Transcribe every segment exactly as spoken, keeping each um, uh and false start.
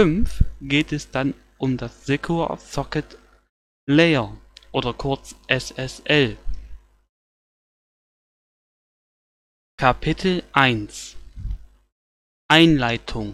fünf geht es dann um das Secure Socket Layer oder kurz S S L. Kapitel eins Einleitung.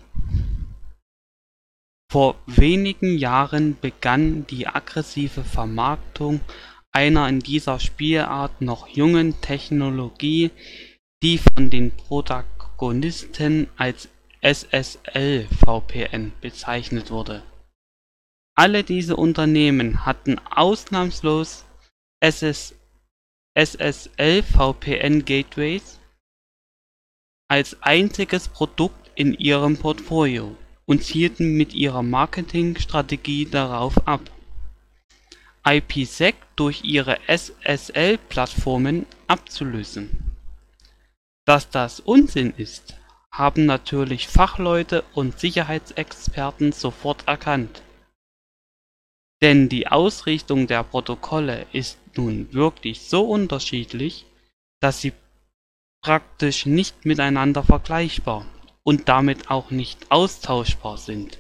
Vor wenigen Jahren begann die aggressive Vermarktung einer in dieser Spielart noch jungen Technologie, die von den Protagonisten als S S L-V P N bezeichnet wurde. Alle diese Unternehmen hatten ausnahmslos S S L-V P N-Gateways als einziges Produkt in ihrem Portfolio und zielten mit ihrer Marketingstrategie darauf ab, IPsec durch ihre S S L-Plattformen abzulösen. Dass das Unsinn ist, haben natürlich Fachleute und Sicherheitsexperten sofort erkannt. Denn die Ausrichtung der Protokolle ist nun wirklich so unterschiedlich, dass sie praktisch nicht miteinander vergleichbar und damit auch nicht austauschbar sind.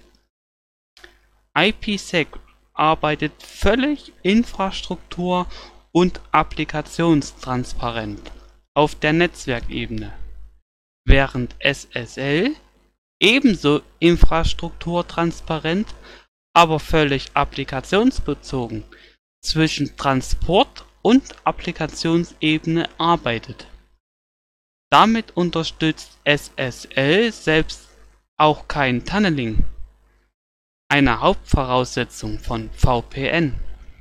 IPsec arbeitet völlig infrastruktur- und applikationstransparent auf der Netzwerkebene, während S S L ebenso infrastrukturtransparent, aber völlig applikationsbezogen zwischen Transport- und Applikationsebene arbeitet. Damit unterstützt S S L selbst auch kein Tunneling, eine Hauptvoraussetzung von V P N.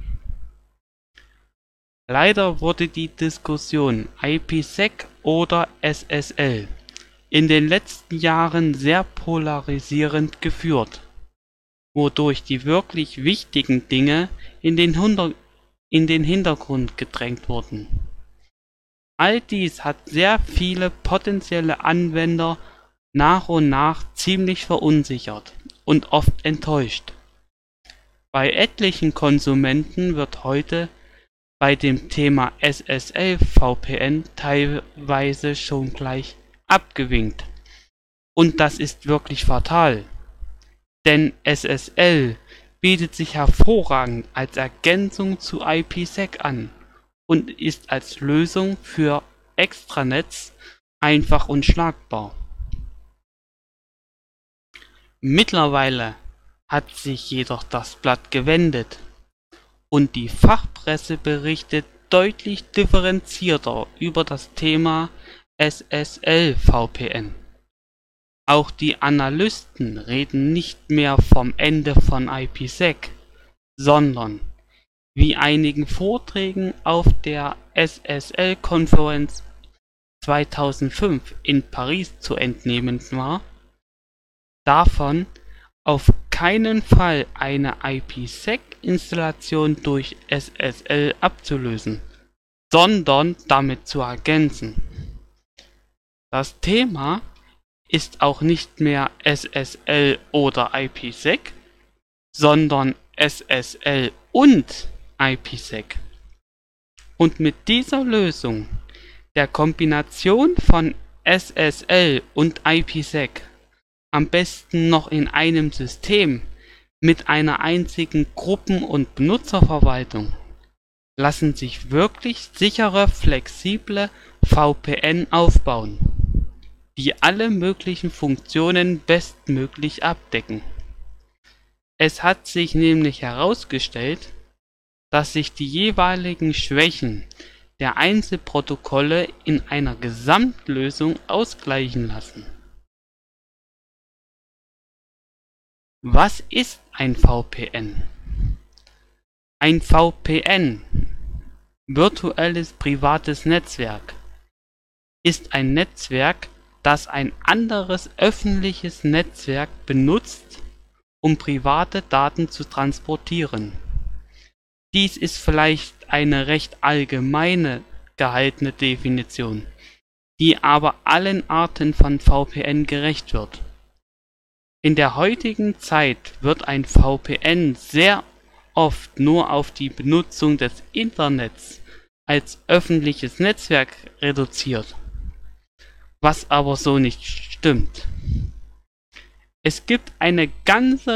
Leider wurde die Diskussion IPsec oder S S L in den letzten Jahren sehr polarisierend geführt, wodurch die wirklich wichtigen Dinge in den, Hunter- in den Hintergrund gedrängt wurden. All dies hat sehr viele potenzielle Anwender nach und nach ziemlich verunsichert und oft enttäuscht. Bei etlichen Konsumenten wird heute bei dem Thema S S L-V P N teilweise schon gleich abgewinkt. Und das ist wirklich fatal, denn S S L bietet sich hervorragend als Ergänzung zu IPsec an und ist als Lösung für Extranets einfach unschlagbar. Mittlerweile hat sich jedoch das Blatt gewendet und die Fachpresse berichtet deutlich differenzierter über das Thema S S L-V P N. Auch die Analysten reden nicht mehr vom Ende von IPsec, sondern, wie einigen Vorträgen auf der S S L-Konferenz zweitausendfünf in Paris zu entnehmen war, davon, auf keinen Fall eine IPsec-Installation durch S S L abzulösen, sondern damit zu ergänzen. Das Thema ist auch nicht mehr S S L oder IPsec, sondern S S L und IPsec. Und mit dieser Lösung, der Kombination von S S L und IPsec, am besten noch in einem System mit einer einzigen Gruppen- und Benutzerverwaltung, lassen sich wirklich sichere, flexible V P N aufbauen, die alle möglichen Funktionen bestmöglich abdecken. Es hat sich nämlich herausgestellt, dass sich die jeweiligen Schwächen der Einzelprotokolle in einer Gesamtlösung ausgleichen lassen. Was ist ein V P N? Ein V P N, virtuelles privates Netzwerk, ist ein Netzwerk, das ein anderes öffentliches Netzwerk benutzt, um private Daten zu transportieren. Dies ist vielleicht eine recht allgemeine gehaltene Definition, die aber allen Arten von V P N gerecht wird. In der heutigen Zeit wird ein V P N sehr oft nur auf die Benutzung des Internets als öffentliches Netzwerk reduziert, was aber so nicht stimmt. Es gibt eine ganze